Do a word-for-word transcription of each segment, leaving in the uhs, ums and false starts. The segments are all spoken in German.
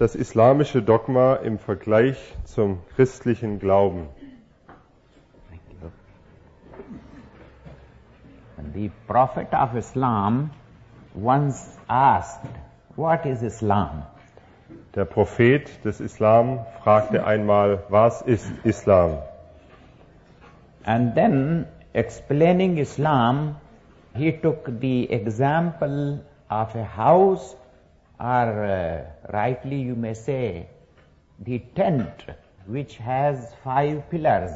das islamische Dogma im Vergleich zum christlichen Glauben? The Prophet of Islam once asked, "What is Islam?" Der Prophet des Islam fragte einmal, was ist Islam? And then, explaining Islam, he took the example of a house, or uh, rightly you may say, the tent, which has five pillars.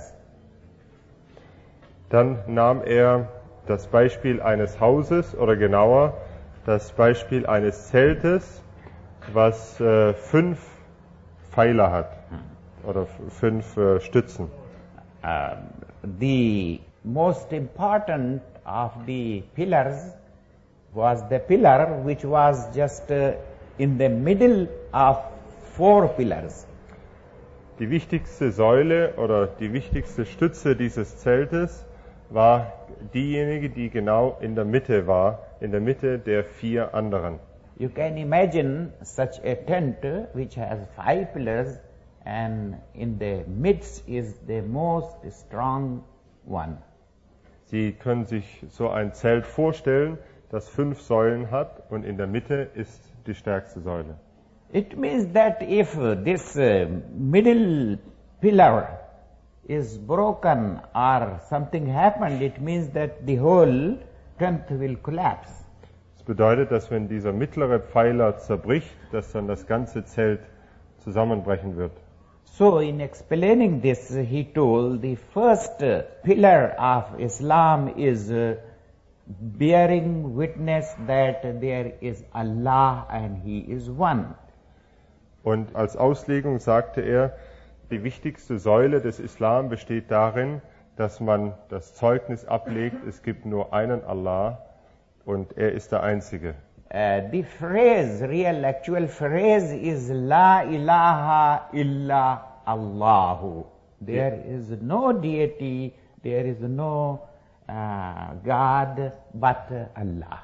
Dann nahm er das Beispiel eines Hauses, oder genauer, das Beispiel eines Zeltes, was äh, fünf Pfeiler hat, oder fünf äh, Stützen. Uh, the most important of the pillars was the pillar which was just uh, in the middle of four pillars. Die wichtigste Säule oder die wichtigste Stütze dieses Zeltes war diejenige, die genau in der Mitte war, in der Mitte der vier anderen. You can imagine such a tent which has five pillars, and in the midst is the most strong one. Sie können sich so ein Zelt vorstellen, das fünf Säulen hat, und in der Mitte ist die stärkste Säule. It means that if this uh, middle pillar is broken or something happened, it means that the whole tent will collapse. Das bedeutet, dass wenn dieser mittlere Pfeiler zerbricht, dass dann das ganze Zelt zusammenbrechen wird. So in explaining this, he told the first uh, pillar of Islam is uh, bearing witness that there is Allah and He is one. Und als Auslegung sagte er, die wichtigste Säule des Islam besteht darin, dass man das Zeugnis ablegt, es gibt nur einen Allah und er ist der Einzige. Uh, the phrase, real actual phrase is La ilaha illa Allahu. There is no deity, there is no uh, God but Allah.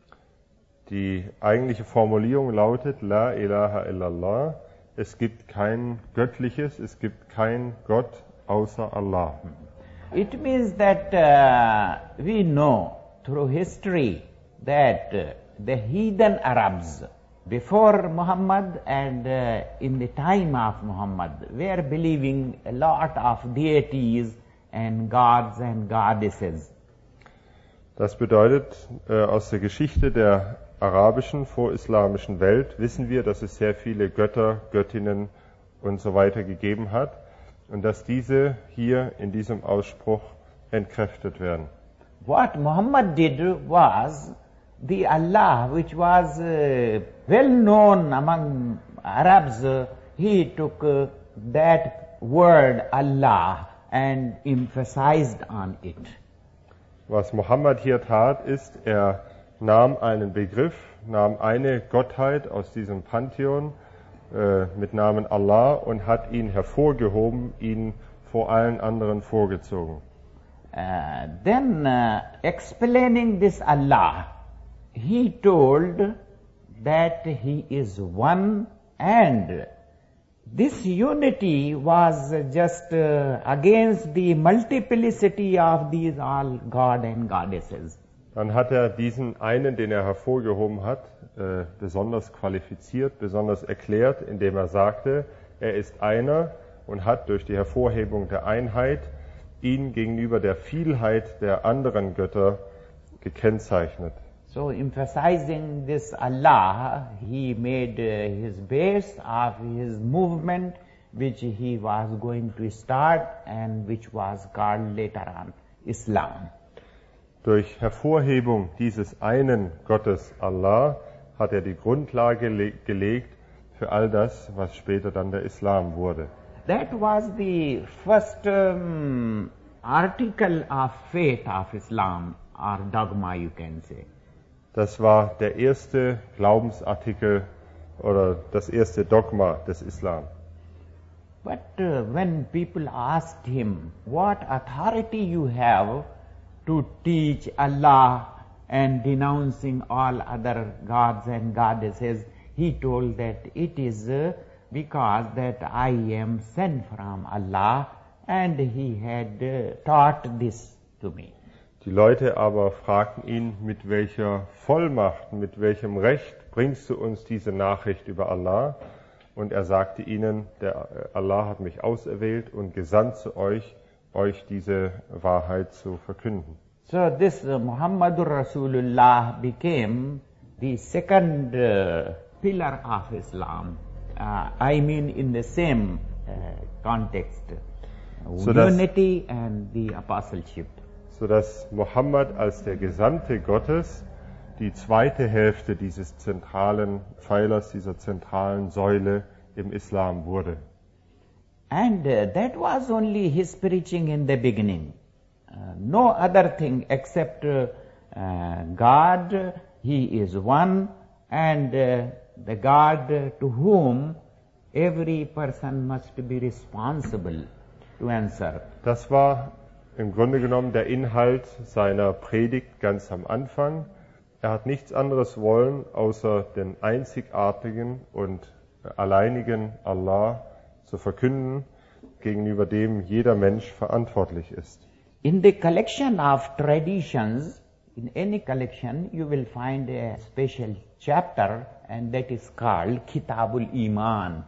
Die eigentliche Formulierung lautet La ilaha illallah. Es gibt kein Göttliches, es gibt kein Gott außer Allah. It means that uh, we know through history that uh, the heathen Arabs before Muhammad and uh, in the time of Muhammad were believing a lot of deities and gods and goddesses. Das bedeutet, äh, aus der Geschichte der arabischen, vorislamischen Welt wissen wir, dass es sehr viele Götter, Göttinnen und so weiter gegeben hat und dass diese hier in diesem Ausspruch entkräftet werden. What Muhammad did was the Allah which was uh, well known among Arabs, uh, he took uh, that word Allah and emphasized on it. Was Mohammed hier tat, ist, er nahm einen Begriff, nahm eine Gottheit aus diesem Pantheon äh, mit Namen Allah und hat ihn hervorgehoben, ihn vor allen anderen vorgezogen. Uh, then uh, explaining this Allah, he told that he is one, and this unity was just uh, against the multiplicity of these all God and goddesses. Dann hat er diesen einen, den er hervorgehoben hat, äh, besonders qualifiziert, besonders erklärt, indem er sagte, er ist einer und hat durch die Hervorhebung der Einheit ihn gegenüber der Vielheit der anderen Götter gekennzeichnet. So emphasizing this Allah, he made uh, his base of his movement which he was going to start and which was called later on Islam. Durch Hervorhebung dieses einen Gottes Allah hat er die Grundlage le- gelegt für all das, was später dann der Islam wurde. That was the first um, article of faith of Islam, or dogma you can say. Das war der erste Glaubensartikel oder das erste Dogma des Islam. But uh, when people asked him, what authority you have to teach Allah and denouncing all other gods and goddesses, he told that it is uh, because that I am sent from Allah and He had uh, taught this to me. Die Leute aber fragten ihn, mit welcher Vollmacht, mit welchem Recht bringst du uns diese Nachricht über Allah? Und er sagte ihnen, der Allah hat mich auserwählt und gesandt zu euch, euch diese Wahrheit zu verkünden. So this uh, Muhammadur Rasulullah became the second uh, pillar of Islam. Uh, I mean in the same uh, context, uh, So das- unity and the apostleship. Sodass Mohammed als der Gesandte Gottes die zweite Hälfte dieses zentralen Pfeilers, dieser zentralen Säule im Islam wurde. And uh, that was only his preaching in the beginning. Uh, no other thing except uh, uh, God, He is one, and uh, the God uh, to whom every person must be responsible to answer. Das war im Grunde genommen der Inhalt seiner Predigt ganz am Anfang. Er hat nichts anderes wollen, außer den einzigartigen und alleinigen Allah zu verkünden, gegenüber dem jeder Mensch verantwortlich ist. In the collection of traditions, in any collection, you will find a special chapter, and that is called Kitabul Iman.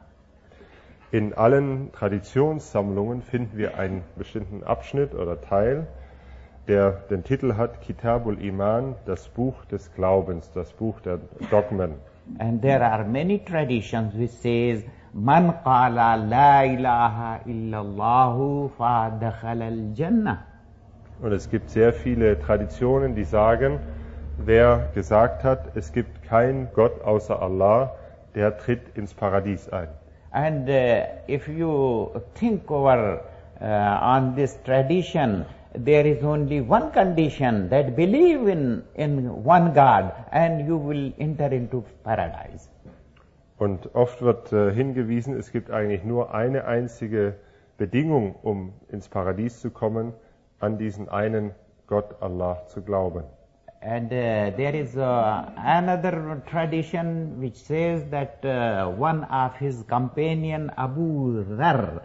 In allen Traditionssammlungen finden wir einen bestimmten Abschnitt oder Teil, der den Titel hat Kitabul Iman, das Buch des Glaubens, das Buch der Dogmen. And there are many traditions which says, Man qala la ilaha illallahu fa dakhala al-jannah. Und es gibt sehr viele Traditionen, die sagen, wer gesagt hat, es gibt keinen Gott außer Allah, der tritt ins Paradies ein. And uh, if you think over uh, on this tradition, there is only one condition, that believe in, in one God and you will enter into paradise. Und oft wird äh, hingewiesen, es gibt eigentlich nur eine einzige Bedingung, um ins Paradies zu kommen, an diesen einen Gott Allah zu glauben. And uh, there is uh, another tradition which says that uh, one of his companion Abu Dharr,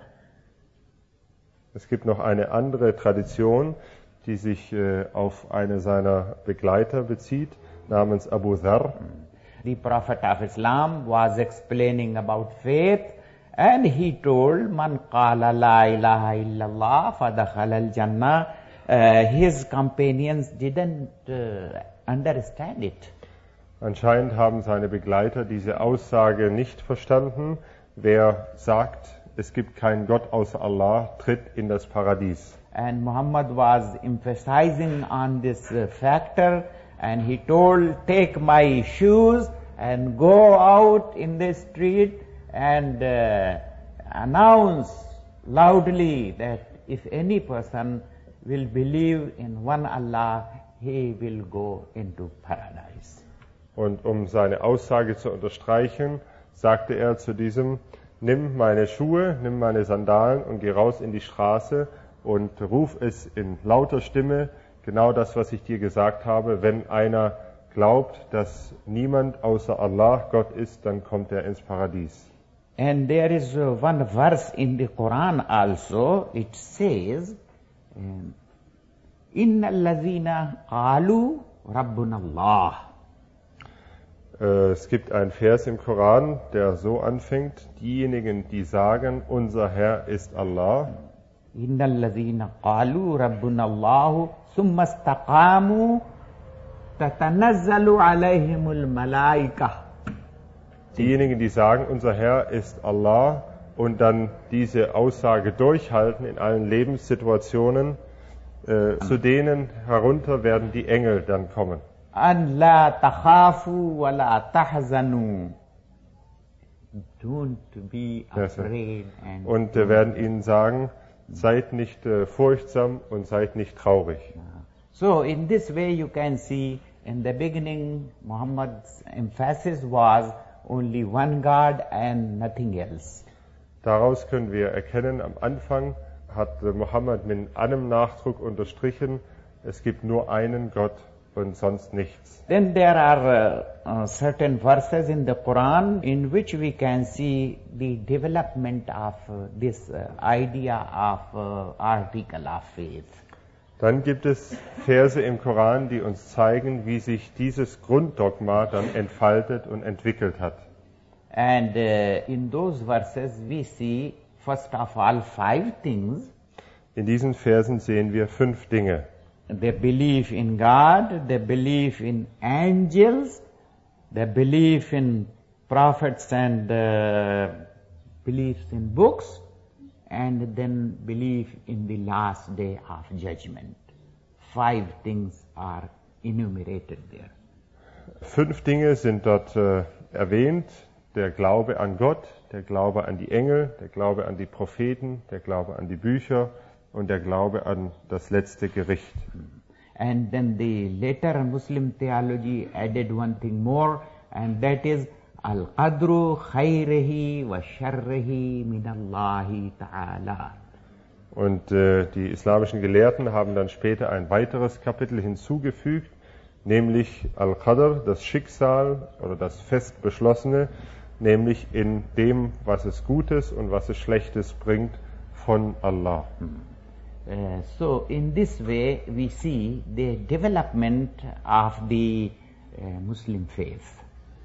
Es gibt noch eine andere Tradition, die sich äh, auf eine seiner Begleiter bezieht, namens Abu Dharr. the Prophet of Islam, was explaining about faith, and he told, Man qala la ilaha illallah fadakhala al-jannah. Uh, his companions didn't uh, understand it. Anscheinend haben seine Begleiter diese Aussage nicht verstanden. Wer sagt, es gibt keinen Gott außer Allah, tritt in das Paradies. And Muhammad was emphasizing on this uh, factor, and he told, take my shoes and go out in the street and uh, announce loudly that if any person will believe in one Allah, he will go into paradise. Und um seine Aussage zu unterstreichen, sagte er zu diesem, nimm meine Schuhe, nimm meine Sandalen und geh raus in die Straße und ruf es in lauter Stimme, genau das, was ich dir gesagt habe. Wenn einer glaubt, dass niemand außer Allah Gott ist, dann kommt er ins Paradies. And there is uh, one verse in the Quran also, it says, um, Inna allazina qalu rabbuna Allah. Äh, Es gibt einen Vers im Koran, der so anfängt, diejenigen, die sagen, unser Herr ist Allah, Inna allazina qalu rabbuna Allah thumma istaqamu tatanazzalu alayhimul malaikah. diejenigen, die sagen, unser Herr ist Allah und dann diese Aussage durchhalten in allen Lebenssituationen, äh, zu denen herunter werden die Engel dann kommen. An la takhafu wa la tahzanu. Don't be Ja, sir. afraid and Und äh, werden ihnen sagen, seid nicht äh, furchtsam und seid nicht traurig. So in this way you can see in the beginning Muhammad's emphasis was only one God and nothing else. Daraus können wir erkennen, am Anfang hat äh, Mohammed mit allem Nachdruck unterstrichen, es gibt nur einen Gott und sonst nichts. Then there are uh, uh, certain verses in the Quran in which we can see the development of uh, this uh, idea of uh, article of faith. Dann gibt es Verse im Koran, die uns zeigen, wie sich dieses Grunddogma dann entfaltet und entwickelt hat. And uh, in those verses we see, first of all, five things. In diesen Versen sehen wir fünf Dinge. The belief in God, the belief in angels, the belief in prophets and uh, beliefs in books, and then belief in the last day of judgment. Five things are enumerated there. Fünf Dinge sind dort äh, erwähnt. Der Glaube an Gott, der Glaube an die Engel, der Glaube an die Propheten, der Glaube an die Bücher und der Glaube an das letzte Gericht. And then the later Muslim theology added one thing more, and that is al-qadru khayrihi wa sharrihi min Allahi ta'ala. Und äh, die islamischen Gelehrten haben dann später ein weiteres Kapitel hinzugefügt, nämlich Al-Qadr, das Schicksal oder das fest Beschlossene, nämlich in dem, was es Gutes und was es Schlechtes bringt von Allah. Uh, so in this way we see the development of the uh, Muslim faith.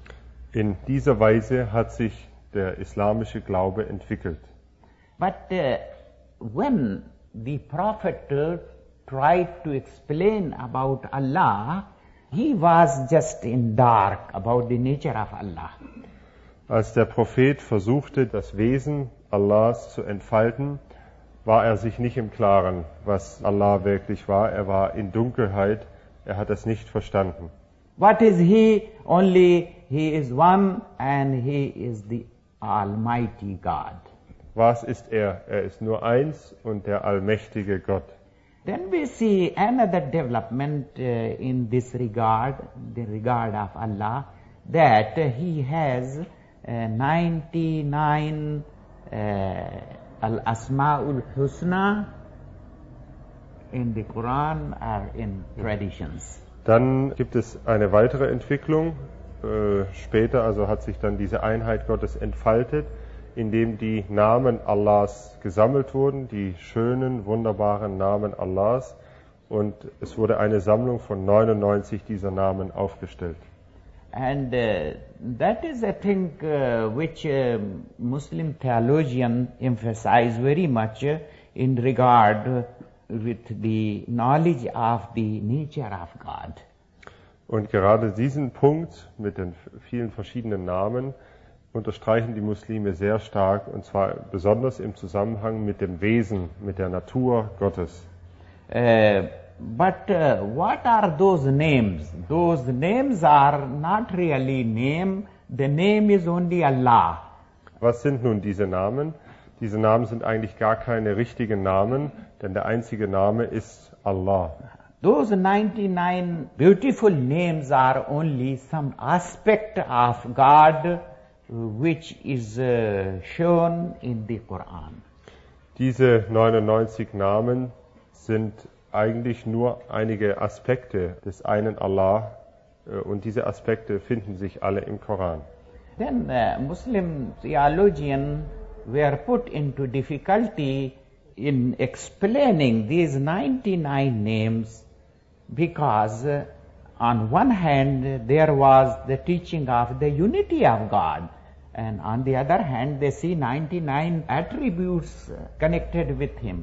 In dieser Weise hat sich der islamische Glaube entwickelt. But uh, when the Prophet uh, tried to explain about Allah, he was just in dark about the nature of Allah. Als der Prophet versuchte, das Wesen Allahs zu entfalten, war er sich nicht im Klaren, was Allah wirklich war. Er war in Dunkelheit, er hat es nicht verstanden. What is he? Only he is one and he is the Almighty God. Was ist er? Er ist nur eins und der allmächtige Gott. Then we see another development uh, in this regard, the regard of Allah, that uh, he has uh, ninety-nine uh, Al-Asma'ul Husna in the Quran or in traditions. Dann gibt es eine weitere Entwicklung. Äh, später also hat sich dann diese Einheit Gottes entfaltet, indem die Namen Allahs gesammelt wurden, die schönen, wunderbaren Namen Allahs. Und es wurde eine Sammlung von neunundneunzig dieser Namen aufgestellt. And uh, that is a thing uh, which uh, Muslim theologians emphasize very much uh, in regard uh, with the knowledge of the nature of God. Und gerade diesen Punkt mit den vielen verschiedenen Namen unterstreichen die Muslime sehr stark, und zwar besonders im Zusammenhang mit dem Wesen, mit der Natur Gottes. Uh, but uh, what are those names? Those names are not really name. The name is only Allah. Was sind nun diese Namen? Diese Namen sind eigentlich gar keine richtigen Namen, denn der einzige Name ist Allah. Those ninety-nine beautiful names are only some aspect of God which is uh, shown in the Quran. Diese neunundneunzig Namen sind eigentlich nur einige Aspekte des einen Allah, und diese Aspekte finden sich alle im Koran. Then uh, Muslim theologians were put into difficulty in explaining these ninety-nine names because uh, on one hand there was the teaching of the unity of God, and on the other hand they see ninety-nine attributes connected with Him.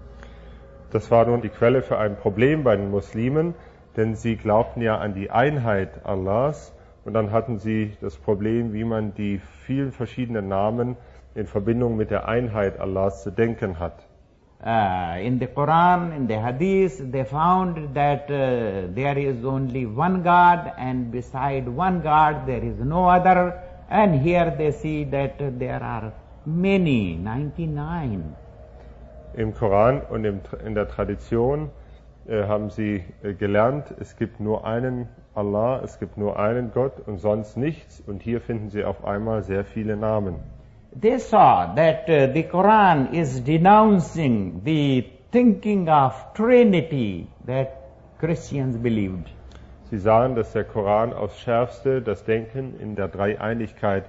Das war nun die Quelle für ein Problem bei den Muslimen, denn sie glaubten ja an die Einheit Allahs, und dann hatten sie das Problem, wie man die vielen verschiedenen Namen in Verbindung mit der Einheit Allahs zu denken hat. Uh, in the Quran, in the Hadith, they found that uh, there is only one God, and beside one God there is no other, and here they see that uh, there are many, ninety-nine. Im Koran und im, in der Tradition äh, haben sie äh, gelernt, es gibt nur einen Allah, es gibt nur einen Gott und sonst nichts, und hier finden sie auf einmal sehr viele Namen. They saw that uh, the Quran is denouncing the thinking of Trinity that Christians believed. Sie sahen, dass der Koran aufs Schärfste das Denken in der Dreieinigkeit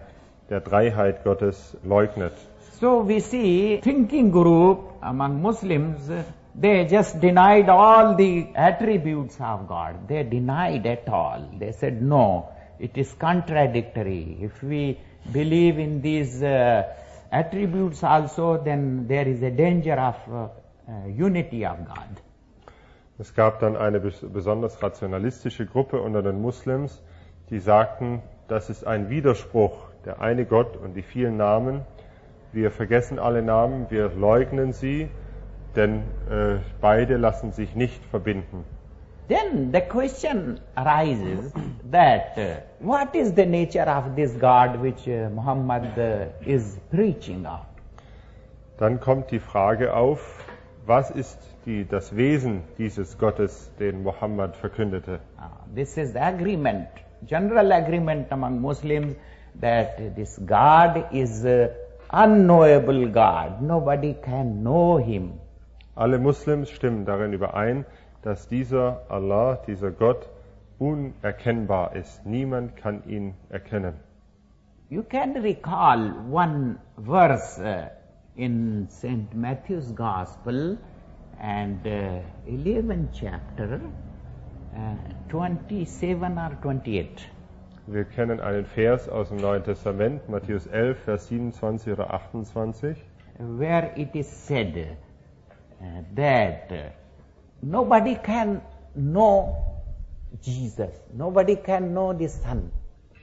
der Dreiheit Gottes leugnet. So we see thinking group among Muslims, they just denied all the attributes of God. They denied at all. They said, no, it is contradictory. If we believe in these uh, attributes also, then there is a danger of uh, uh, unity of God. Es gab dann eine besonders rationalistische Gruppe unter den Muslims, die sagten, das ist ein Widerspruch, der eine Gott und die vielen Namen. Wir vergessen alle Namen, wir leugnen sie, denn äh, beide lassen sich nicht verbinden. Then the question arises that uh, what is the nature of this God which uh, Muhammad uh, is preaching of? Dann kommt die Frage auf, was ist die, das Wesen dieses Gottes, den Mohammed verkündete? Uh, this is the agreement, general agreement among Muslims that this God is uh, unknowable God. Nobody can know him. Alle Muslims stimmen darin überein, dass dieser Allah, dieser Gott, unerkennbar ist. Niemand kann ihn erkennen. You can recall one verse uh, in Saint Matthew's Gospel and uh, eleventh chapter, uh, twenty-seven or twenty-eight. Wir kennen einen Vers aus dem Neuen Testament, Matthäus elf, Vers siebenundzwanzig oder achtundzwanzig, where it is said uh, that uh, nobody can know Jesus, nobody can know the Son.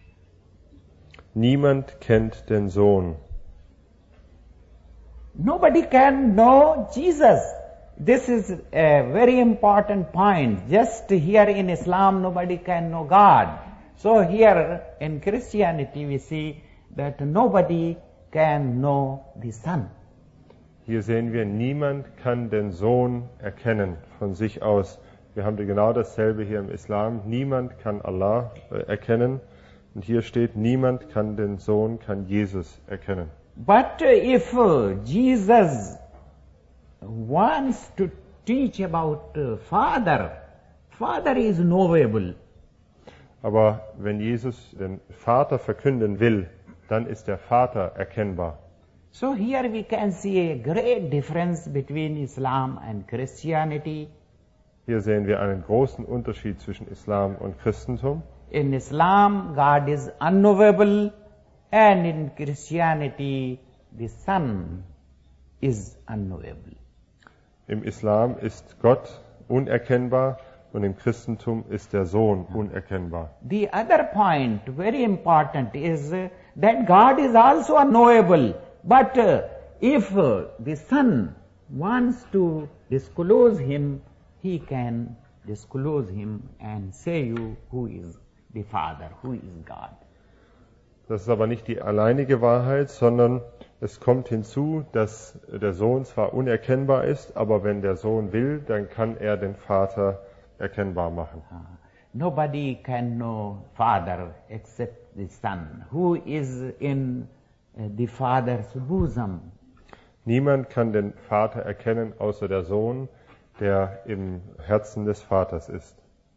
Niemand kennt den Sohn. Nobody can know Jesus. This is a very important point. Just here in Islam, nobody can know God. So here in Christianity, we see that nobody can know the Son. Hier sehen wir, niemand kann den Sohn erkennen von sich aus. Wir haben genau dasselbe hier im Islam. Niemand kann Allah erkennen. Und hier steht, niemand kann den Sohn, kann Jesus erkennen. But if uh, Jesus wants to teach about uh, Father, Father is knowable. Aber wenn Jesus den Vater verkünden will, dann ist der Vater erkennbar. So here we can see a great difference between Islam and Christianity. Hier sehen wir einen großen Unterschied zwischen Islam und Christentum. In Islam, God is unknowable, and in Christianity, the Son is unknowable. Im Islam ist Gott unerkennbar und im Christentum ist der Sohn unerkennbar. The other point, very important, is uh, that God is also unknowable. But uh, if uh, the Son wants to disclose him, he can disclose him and say you who is the Father, who is God. Das ist aber nicht die alleinige Wahrheit, sondern es kommt hinzu, dass der Sohn zwar unerkennbar ist, aber wenn der Sohn will, dann kann er den Vater erkennbar machen. Uh, nobody can know Father except the Son, who is in uh, the Father's bosom. Niemand kann den Vater erkennen, außer der Sohn, der im Herzen des Vaters ist.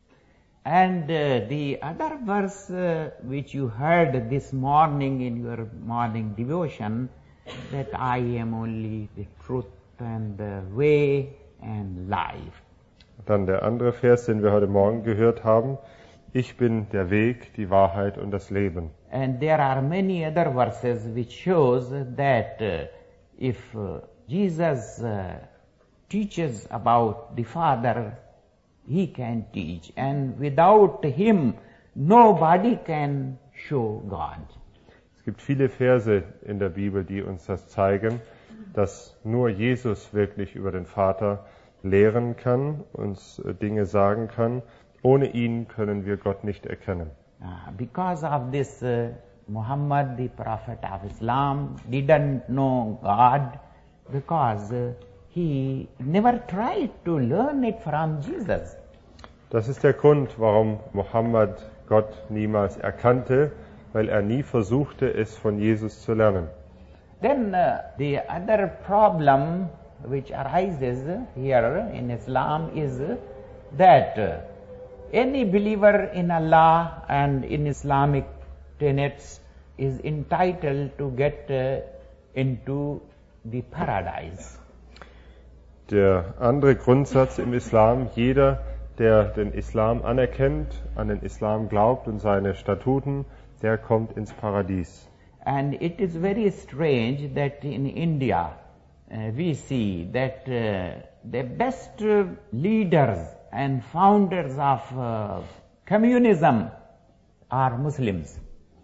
And uh, the other verse uh, which you heard this morning in your morning devotion, that I am only the truth and the way and life. Dann der andere Vers, den wir heute Morgen gehört haben. Ich bin der Weg, die Wahrheit und das Leben. And there are many other verses which shows that uh, if uh, Jesus uh, teaches about the Father, he can teach, and without him nobody can show God. Es gibt viele Verse in der Bibel, die uns das zeigen, dass nur Jesus wirklich über den Vater lehren kann, uns Dinge sagen kann. Ohne ihn können wir Gott nicht erkennen. Uh, because of this, uh, Muhammad, the Prophet of Islam, didn't know God because uh, he never tried to learn it from Jesus. Das ist der Grund, warum Mohammed Gott niemals erkannte, weil er nie versuchte, es von Jesus zu lernen. Then uh, the other problem which arises here in Islam is that uh, any believer in Allah and in Islamic tenets is entitled to get uh, into the paradise. Der andere Grundsatz im Islam, jeder, der den Islam anerkennt, an den Islam glaubt und seine Statuten, der kommt ins Paradies. And it is very strange that in India uh, we see that uh, the best uh, leaders and founders of uh, communism are Muslims.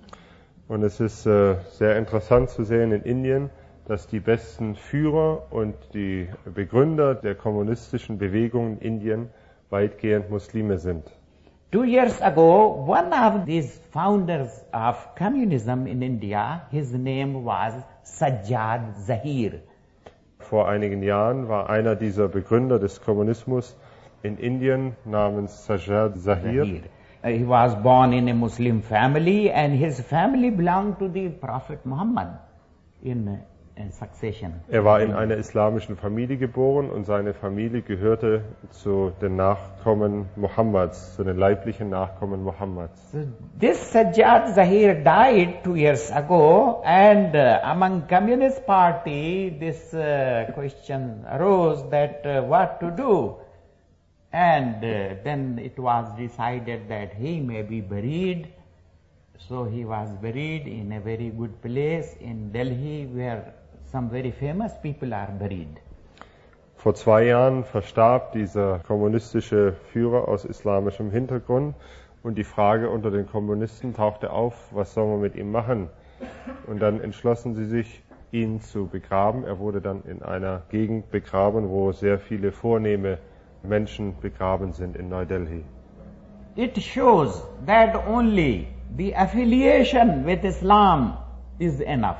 Und es ist äh, sehr interessant zu sehen in Indien, dass die besten Führer und die Begründer der kommunistischen Bewegung in Indien weitgehend Muslime sind. Two years ago, one of these founders of communism in India, his name was Sajjad Zahir. Vor einigen Jahren war einer dieser Begründer des Kommunismus in Indien namens Sajjad Zahir. Zahir. Uh, he was born in a Muslim family and his family belonged to the Prophet Muhammad in uh, in succession. Er war in einer islamischen Familie geboren und seine Familie gehörte zu den Nachkommen Mohammeds, zu den leiblichen Nachkommen Mohammeds. So this Sajjad Zahir died two years ago, and uh, among Communist Party this uh, question arose that uh, what to do. And uh, then it was decided that he may be buried. So he was buried in a very good place in Delhi where some very famous people are buried. Vor zwei Jahren verstarb dieser kommunistische Führer aus islamischem Hintergrund und die Frage unter den Kommunisten tauchte auf, was soll man mit ihm machen? Und dann entschlossen sie sich, ihn zu begraben. Er wurde dann in einer Gegend begraben, wo sehr viele vornehme Menschen begraben sind in Neu-Delhi. It shows that only the affiliation with Islam is enough.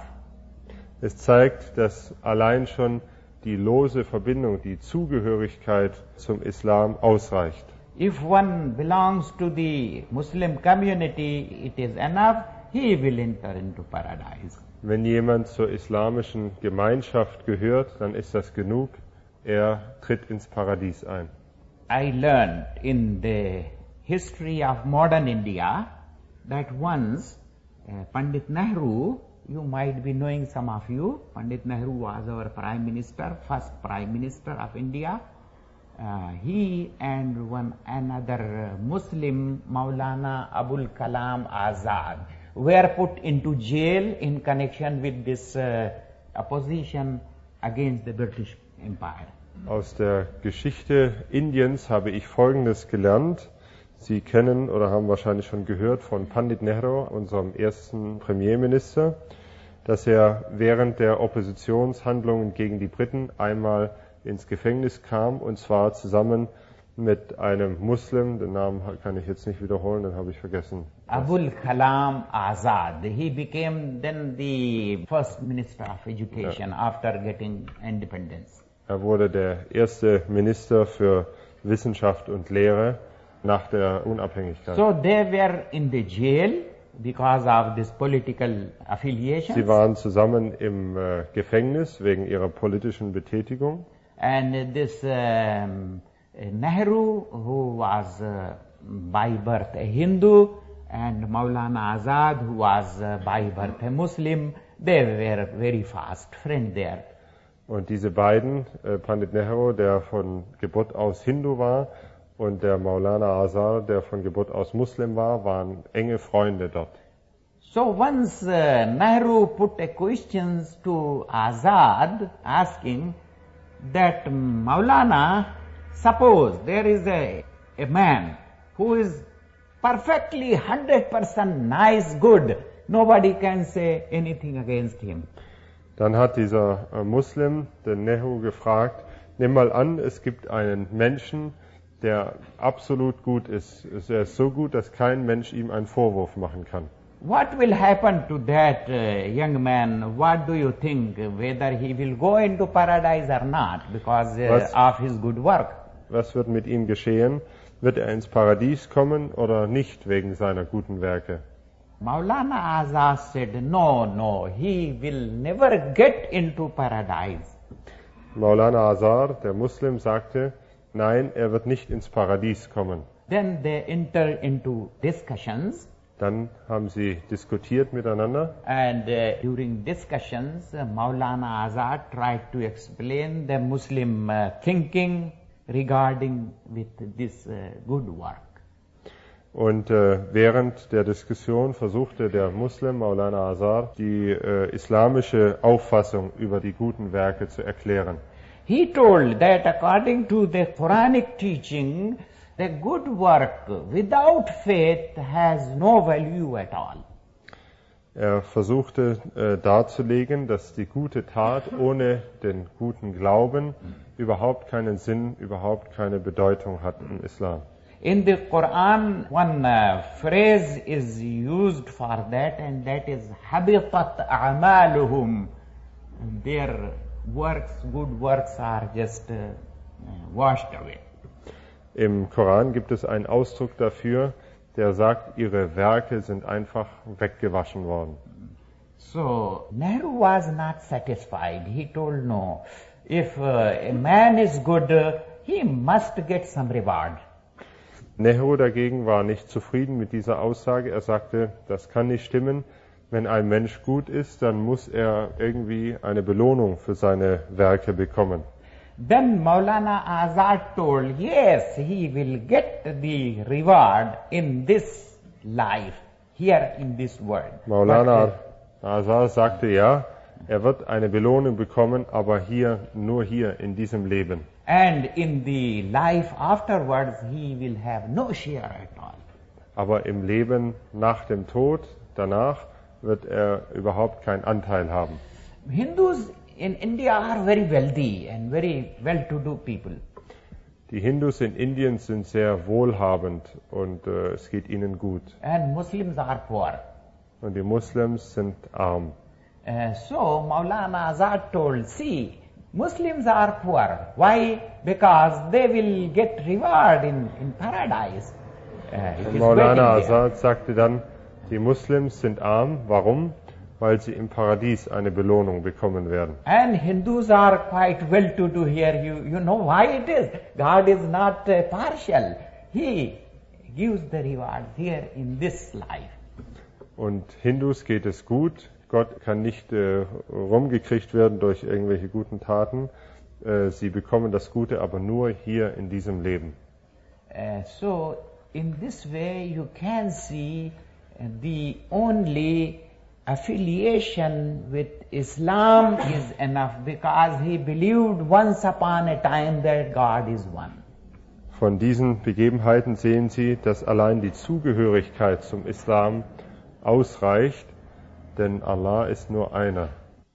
Es zeigt, dass allein schon die lose Verbindung, die Zugehörigkeit zum Islam ausreicht. If one belongs to the Muslim community, it is enough, he will enter into paradise. Wenn jemand zur islamischen Gemeinschaft gehört, dann ist das genug. Er tritt ins Paradies ein. I learned in the history of modern India that once uh, Pandit Nehru, you might be knowing some of you, Pandit Nehru was our Prime Minister, first Prime Minister of India. Uh, he and one another uh, Muslim, Maulana Abul Kalam Azad, were put into jail in connection with this uh, opposition against the British Empire. Aus der Geschichte Indiens habe ich Folgendes gelernt. Sie kennen oder haben wahrscheinlich schon gehört von Pandit Nehru, unserem ersten Premierminister, dass er während der Oppositionshandlungen gegen die Briten einmal ins Gefängnis kam, und zwar zusammen mit einem Muslim, den Namen kann ich jetzt nicht wiederholen, den habe ich vergessen. Abul Kalam Azad. He became then the first Minister of Education ja. after getting independence. Er wurde der erste Minister für Wissenschaft und Lehre nach der Unabhängigkeit. So they were in the jail because of this political affiliation. Sie waren zusammen im äh, Gefängnis wegen ihrer politischen Betätigung. And this um, Nehru, who was uh, by birth a Hindu, and Maulana Azad, who was uh, by birth a Muslim, they were very fast friends there. Und diese beiden, äh, Pandit Nehru, der von Geburt aus Hindu war, und der Maulana Azad, der von Geburt aus Muslim war, waren enge Freunde dort. So once uh, Nehru put a question to Azad, asking that Maulana, suppose there is a, a man who is perfectly one hundred percent nice, good, nobody can say anything against him. Dann hat dieser äh, Muslim den Nehru gefragt, nimm mal an, es gibt einen Menschen, der absolut gut ist. Er ist so gut, dass kein Mensch ihm einen Vorwurf machen kann. What will happen to that uh, young man? What do you think? Whether he will go into paradise or not because uh, Was? of his good work? Was wird mit ihm geschehen? Wird er ins Paradies kommen oder nicht wegen seiner guten Werke? Maulana Azad said, no, no, he will never get into paradise. Maulana Azad, der Muslim, sagte, nein, er wird nicht ins Paradies kommen. Then they enter into discussions Dann haben sie diskutiert miteinander. And uh, during discussions, uh, Maulana Azad tried to explain the Muslim uh, thinking regarding with this uh, good work. Und äh, während der Diskussion versuchte der Muslim Maulana Azad die äh, islamische Auffassung über die guten Werke zu erklären. He told that according to the Quranic teaching, the good work without faith has no value at all. Er versuchte äh, darzulegen, dass die gute Tat ohne den guten Glauben überhaupt keinen Sinn, überhaupt keine Bedeutung hat im Islam. In the Quran, one uh, phrase is used for that, and that is habitat a'maluhum. Their works, good works are just uh, washed away. Im Koran gibt es einen Ausdruck dafür, der sagt, ihre Werke sind einfach weggewaschen worden. So, Nehru was not satisfied. He told no. If uh, a man is good, uh, he must get some reward. Nehru dagegen war nicht zufrieden mit dieser Aussage. Er sagte, das kann nicht stimmen. Wenn ein Mensch gut ist, dann muss er irgendwie eine Belohnung für seine Werke bekommen. Then Maulana Azad told, yes, he will get the reward in this life, here in this world. Maulana Azad sagte, ja, er wird eine Belohnung bekommen, aber hier, nur hier in diesem Leben. And in the life afterwards, he will have no share at all. Aber im Leben nach dem Tod, danach, wird er überhaupt keinen Anteil haben. Hindus in India are very wealthy and very well-to-do people. Die Hindus in Indien sind sehr wohlhabend und äh, es geht ihnen gut. And Muslims are poor. Und die Muslims sind arm. Uh, so Maulana Azad told, see, Muslims are poor. Why? Because they will get reward in, in paradise. Uh, it is Maulana waiting there. Azad sagte dann, die Muslims sind arm. Warum? Weil sie im Paradies eine Belohnung bekommen werden. And Hindus are quite well-to-do here. You, you know why it is? God is not uh, partial. He gives the reward here in this life. Und Hindus geht es gut. Gott kann nicht äh, rumgekriegt werden durch irgendwelche guten Taten. Äh, sie bekommen das Gute aber nur hier in diesem Leben. Uh, so in this way you can see uh, the only affiliation with Islam is enough, because he believed once upon a time that God is one. Von diesen Begebenheiten sehen Sie, dass allein die Zugehörigkeit zum Islam ausreicht, denn Allah ist nur einer.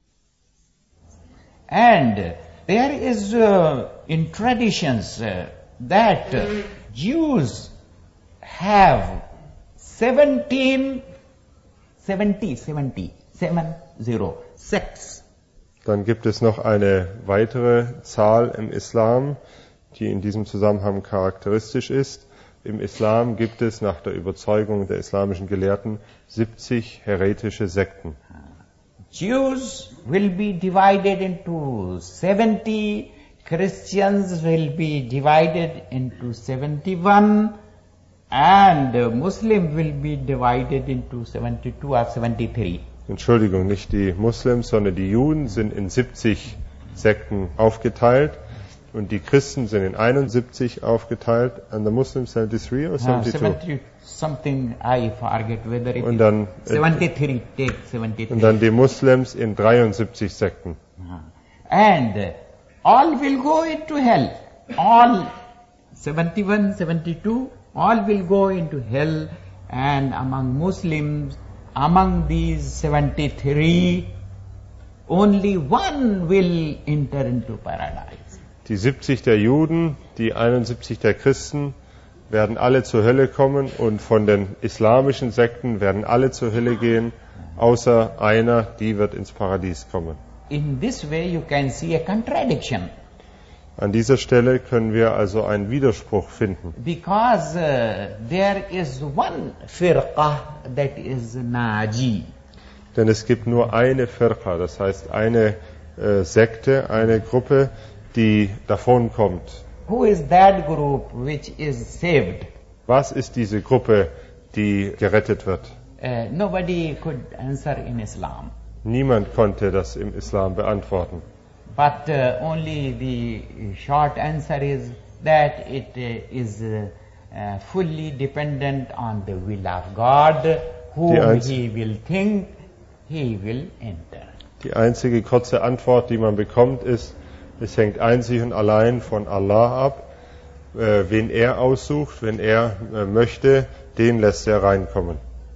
And uh, there is uh, in traditions uh, that uh, Jews have seventeen, seventy, seventy, seven, zero, sects. Dann gibt es noch eine weitere Zahl im Islam, die in diesem Zusammenhang charakteristisch ist. Im Islam gibt es nach der Überzeugung der islamischen Gelehrten siebzig heretische Sekten. Jews will be divided into seventy, Christians will be divided into seventy-one, and uh, Muslim will be divided into seventy-two or seventy-three. Entschuldigung, nicht die Muslims, sondern die Juden sind in siebzig Sekten aufgeteilt und die Christen sind in einundsiebzig aufgeteilt. And the Muslims seventy-three or Uh, seventy-two? seventy something, I forget whether it Und is dann, äh, seventy-three, take seventy-three. und dann die Muslims in dreiundsiebzig Sekten. And uh, all will go into hell. All seventy-one, seventy-two, all will go into hell. And among Muslims, among these seventy-three, only one will enter into paradise. Die siebzig der Juden, die einundsiebzig der Christen werden alle zur Hölle kommen und von den islamischen Sekten werden alle zur Hölle gehen, außer einer, die wird ins Paradies kommen. In this way you can see a contradiction. An dieser Stelle können wir also einen Widerspruch finden. Because uh, there is one firqah that is Naji. Denn es gibt nur eine Firqa, das heißt eine äh, Sekte, eine Gruppe, die davonkommt. Who is that group which is saved? Was ist diese Gruppe, die gerettet wird. Uh, nobody could answer in Islam. Niemand konnte das im Islam beantworten. But uh, only the short answer is that it uh, is uh, uh, fully dependent on the will of God, whom He will think, He will enter. Die einzige kurze Antwort, die man bekommt, ist, es hängt einzig und allein von Allah ab. Äh, wen er aussucht, wenn er äh, möchte, den lässt er reinkommen.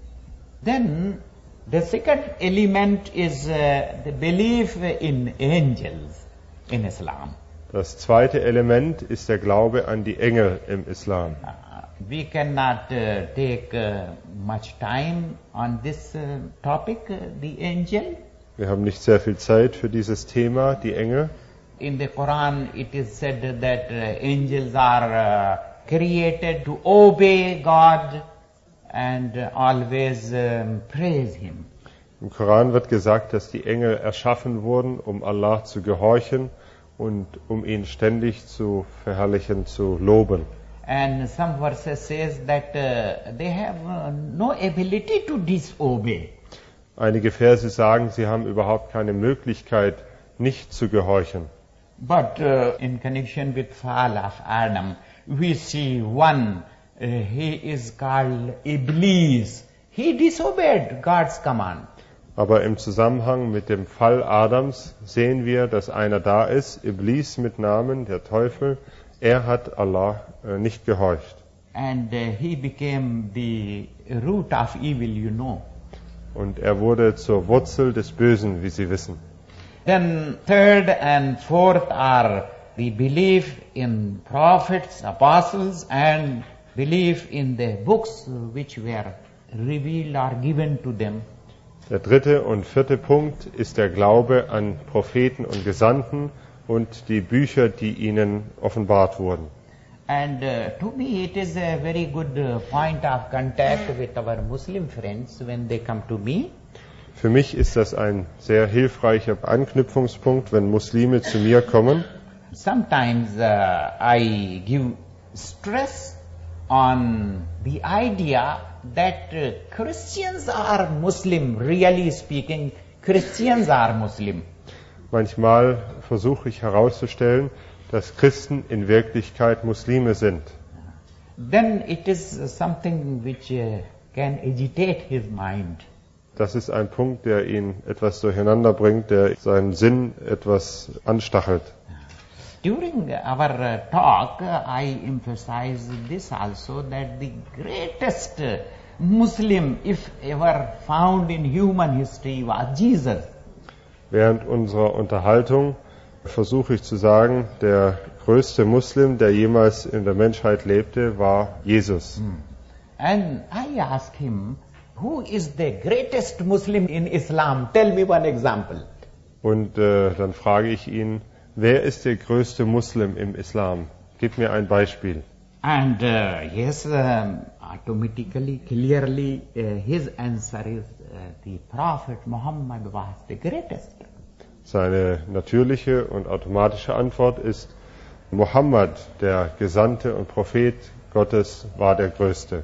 Then the second element is uh, the belief in angels in Islam. Das zweite Element ist der Glaube an die Engel im Islam. Uh, we cannot uh, take uh, much time on this uh, topic, uh, the angel. Wir haben nicht sehr viel Zeit für dieses Thema, die Engel. In the Quran it is said that uh, angels are uh, created to obey God and uh, always um, praise Him. Im Koran wird gesagt, dass die Engel erschaffen wurden, um Allah zu gehorchen und um ihn ständig zu verherrlichen, zu loben. And some verses says that uh, they have uh, no ability to disobey. Einige Verse sagen, sie haben überhaupt keine Möglichkeit, nicht zu gehorchen. But uh, in connection with fall of Adam, we see one, uh, he is called Iblis. He disobeyed God's command. Aber im Zusammenhang mit dem Fall Adams sehen wir, dass einer da ist, Iblis mit Namen, der Teufel. Er hat Allah äh, nicht gehorcht. And uh, he became the root of evil, you know. Und er wurde zur Wurzel des Bösen, wie Sie wissen. Then third and fourth are the belief in prophets, apostles, and belief in the books which were revealed or given to them. Der dritte und vierte Punkt ist der Glaube an Propheten und Gesandten und die Bücher, die ihnen offenbart wurden. And uh, to me it is a very good uh, point of contact with our Muslim friends when they come to me. Für mich ist das ein sehr hilfreicher Anknüpfungspunkt, wenn Muslime zu mir kommen. Sometimes uh, I give stress on the idea that uh, Christians are Muslim, really speaking, Christians are Muslim. Manchmal versuche ich herauszustellen, dass Christen in Wirklichkeit Muslime sind. Then it is something which uh, can agitate his mind. Das ist ein Punkt, der ihn etwas durcheinander bringt, der seinen Sinn etwas anstachelt. During our uh, talk, uh, I emphasize this also, that the greatest uh, Muslim, if ever found in human history, was Jesus. Während unserer Unterhaltung versuche ich zu sagen, der größte Muslim, der jemals in der Menschheit lebte, war Jesus. And I asked him, who is the greatest Muslim in Islam? Tell me one example. Und äh, dann frage ich ihn, wer ist der größte Muslim im Islam? Gib mir ein Beispiel. And uh, yes, um, automatically, clearly, uh, his answer is uh, the Prophet Muhammad was the greatest. Seine natürliche und automatische Antwort ist, Muhammad, der Gesandte und Prophet Gottes, war der Größte.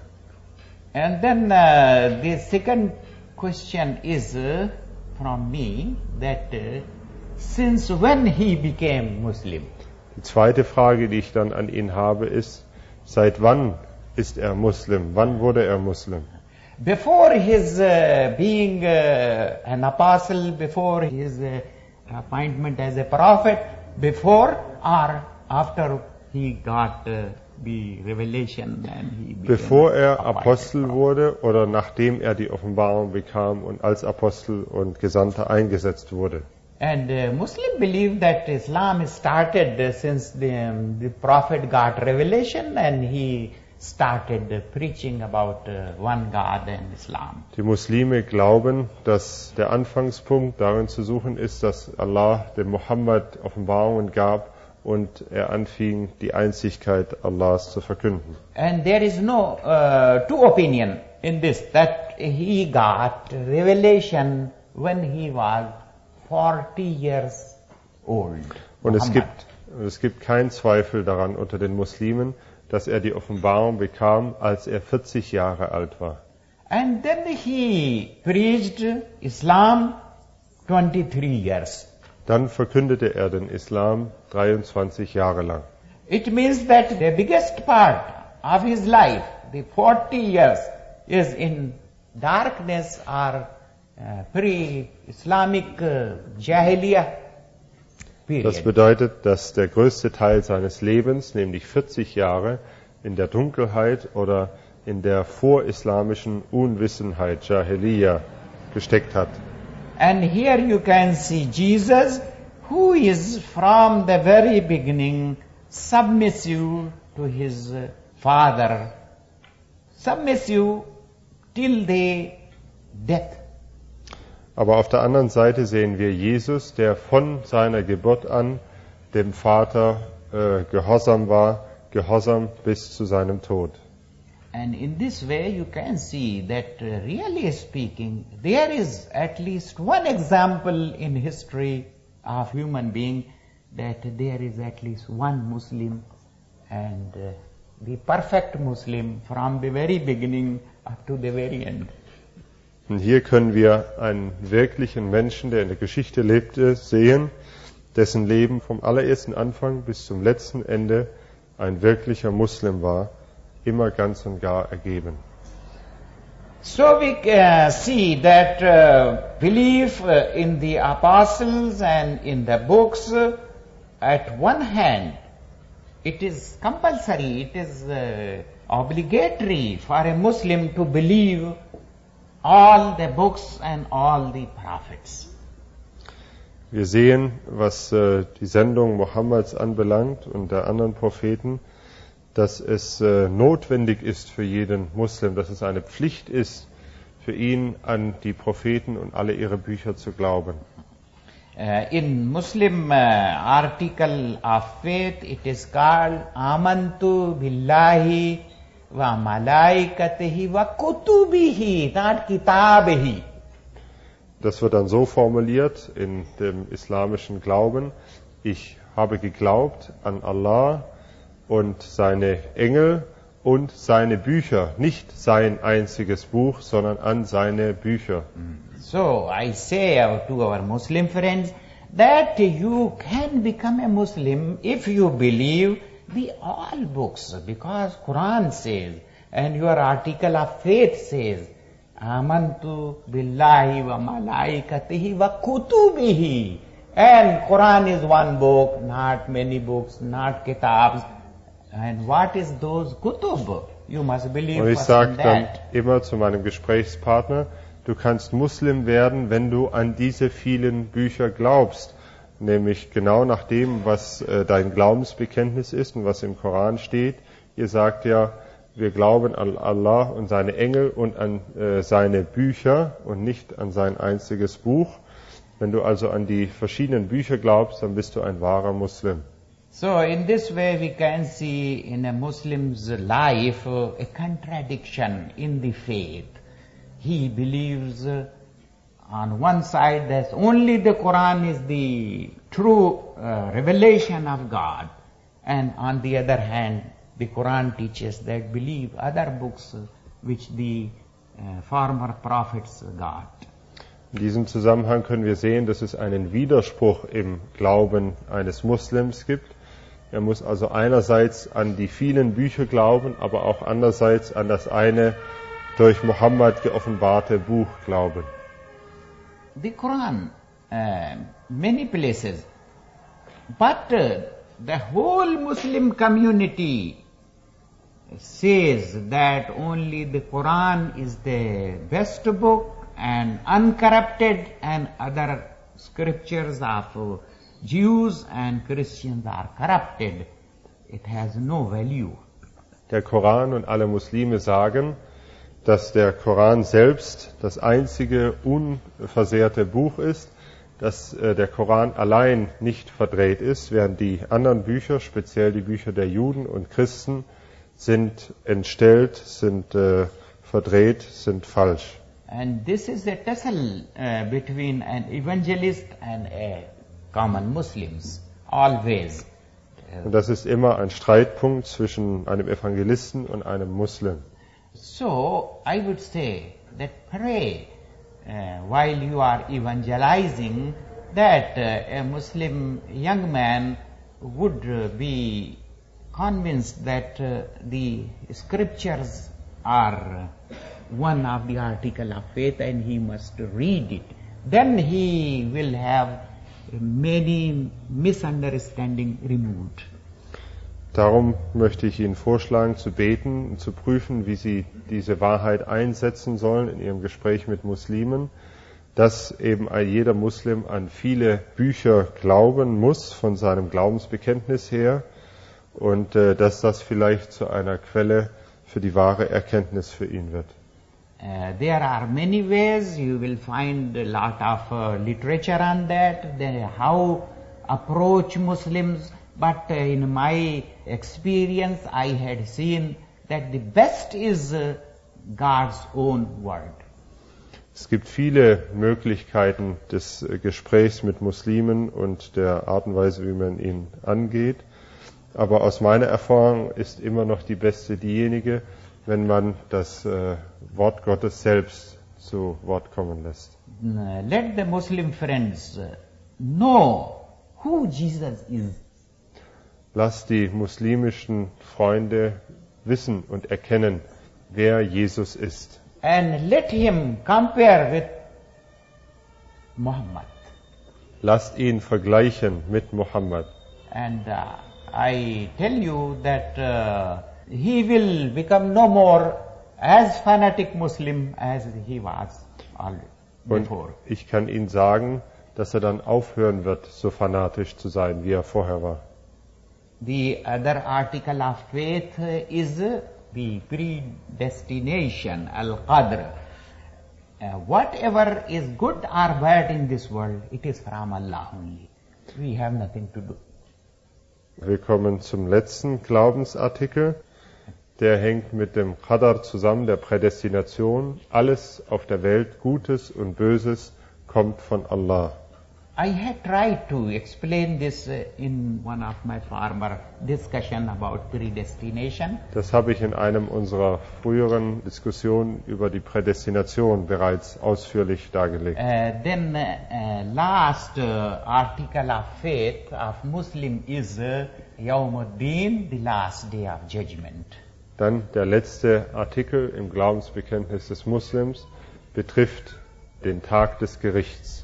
And then uh, the second question is uh, from me, that uh, since when he became Muslim? Die zweite Frage, die ich dann an ihn habe, ist, seit wann ist er Muslim? Wann wurde er Muslim? Before his uh, being uh, an apostle, before his uh, appointment as a prophet, before or after he got uh, the revelation and he became Bevor er appointed Apostel prophet. wurde oder nachdem er die Offenbarung bekam und als Apostel und Gesandter eingesetzt wurde. And uh, Muslim believe that Islam started uh, since the, um, the Prophet got revelation and he started uh, preaching about uh, one God and Islam. Die Muslime glauben, dass der Anfangspunkt darin zu suchen ist, dass Allah dem Mohammed Offenbarungen gab und er anfing, die Einzigkeit Allahs zu verkünden. And there is no uh, two opinion in this, that he got revelation when he was forty years old. Und es Muhammad. gibt, es gibt keinen Zweifel daran unter den Muslimen, dass er die Offenbarung bekam, als er vierzig Jahre alt war. And then he preached Islam twenty-three years. Dann verkündete er den Islam dreiundzwanzig Jahre lang. It means that the biggest part of his life, the forty years, is in darkness or uh, pre-Islamic uh, Jahiliyyah period. Das bedeutet, dass der größte Teil seines Lebens, nämlich vierzig Jahre, in der Dunkelheit oder in der vorislamischen Unwissenheit, Jahiliyyah, gesteckt hat. And here you can see Jesus, who is from the very beginning submissive to his uh, Father, submissive till the death. Aber auf der anderen Seite sehen wir Jesus, der von seiner Geburt an dem Vater äh, gehorsam war, gehorsam bis zu seinem Tod. And in this way you can see that uh, really speaking, there is at least one example in history of human being that there is at least one Muslim and uh, the perfect Muslim from the very beginning up to the very end. Und hier können wir einen wirklichen Menschen, der in der Geschichte lebte, sehen, dessen Leben vom allerersten Anfang bis zum letzten Ende ein wirklicher Muslim war, immer ganz und gar ergeben. So we uh, see that uh, belief uh, in the apostles and in the books, uh, at one hand, it is compulsory, it is uh, obligatory for a Muslim to believe all the books and all the prophets. Wir sehen, was äh, die Sendung Mohammeds anbelangt und der anderen Propheten, dass es äh, notwendig ist für jeden Muslim, dass es eine Pflicht ist, für ihn an die Propheten und alle ihre Bücher zu glauben. Uh, in Muslim uh, article of faith, it is called Amantu Billahi wa Malaikatihi wa Kutubihi, not Kitabihi. Das wird dann so formuliert in dem islamischen Glauben: Ich habe geglaubt an Allah und seine Engel und seine Bücher, nicht sein einziges Buch, sondern an seine Bücher. So I say to our Muslim friends that you can become a Muslim if you believe the all books, because Quran says and your article of faith says Amantu billahi wa malaikatihi wa kutubihi, and Quran is one book, not many books, not kitabs. And what is those kutub? You must believe Und ich first sage in dann that. immer zu meinem Gesprächspartner, du kannst Muslim werden, wenn du an diese vielen Bücher glaubst, nämlich genau nach dem, was äh, dein Glaubensbekenntnis ist und was im Koran steht. Ihr sagt ja, wir glauben an Allah und seine Engel und an äh, seine Bücher und nicht an sein einziges Buch. Wenn du also an die verschiedenen Bücher glaubst, dann bist du ein wahrer Muslim. So in this way we can see in a Muslim's life uh, a contradiction in the faith. He believes uh, on one side that only the Quran is the true uh, revelation of God, and on the other hand the Quran teaches that believe other books uh, which the uh, former prophets got. In diesem Zusammenhang können wir sehen, dass es einen Widerspruch im Glauben eines Muslims gibt. Er muss also einerseits an die vielen Bücher glauben, aber auch andererseits an das eine durch Mohammed geoffenbarte Buch glauben. The Quran, uh, many places, but uh, the whole Muslim community says that only the Quran is the best book and uncorrupted, and other scriptures of uh, Jews and Christians are corrupted. It has no value. Der Koran und alle Muslime sagen, dass der Koran selbst das einzige unversehrte Buch ist, dass äh, der Koran allein nicht verdreht ist, während die anderen Bücher, speziell die Bücher der Juden und Christen, sind entstellt, sind äh, verdreht, sind falsch. And this is a tussle uh, between an evangelist and a common Muslims, always. Und das ist immer ein Streitpunkt zwischen einem Evangelisten und einem Muslim. So, I would say that pray uh, while you are evangelizing that uh, a Muslim young man would uh, be convinced that uh, the scriptures are one of the article of faith and he must read it. Then he will have many misunderstanding removed. Darum möchte ich Ihnen vorschlagen, zu beten und zu prüfen, wie Sie diese Wahrheit einsetzen sollen in Ihrem Gespräch mit Muslimen, dass eben ein jeder Muslim an viele Bücher glauben muss, von seinem Glaubensbekenntnis her, und äh, dass das vielleicht zu einer Quelle für die wahre Erkenntnis für ihn wird. Uh, there are many ways. You will find a lot of uh, literature on that, then how approach Muslims. But uh, in my experience, I had seen that the best is uh, God's own word. Es gibt viele Möglichkeiten des äh, Gesprächs mit Muslimen und der Art und Weise, wie man ihn angeht. Aber aus meiner Erfahrung ist immer noch die beste diejenige, wenn man das äh, Wort Gottes selbst zu Wort kommen lässt. Let the Muslim friends know who Jesus is. Lass die muslimischen Freunde wissen und erkennen, wer Jesus ist. And let him compare with Muhammad. Lasst ihn vergleichen mit Muhammad. And uh, I tell you that uh, he will become no more as fanatic Muslim as he was already before. Und ich kann Ihnen sagen, dass er dann aufhören wird, so fanatisch zu sein, wie er vorher war. The other article of faith is the predestination, al-qadr. Uh, whatever is good or bad in this world, it is from Allah only. We have nothing to do. Wir kommen zum letzten Glaubensartikel. Der hängt mit dem Qadar zusammen, der Prädestination. Alles auf der Welt, Gutes und Böses, kommt von Allah. I had tried to explain this uh, in one of my former discussion about predestination. Das habe ich in einem unserer früheren Diskussionen über die Prädestination bereits ausführlich dargelegt. Uh, then uh, uh, last uh, article of faith of Muslim is uh, Yawmuddin, the last day of judgment. Dann der letzte Artikel im Glaubensbekenntnis des Muslims betrifft den Tag des Gerichts.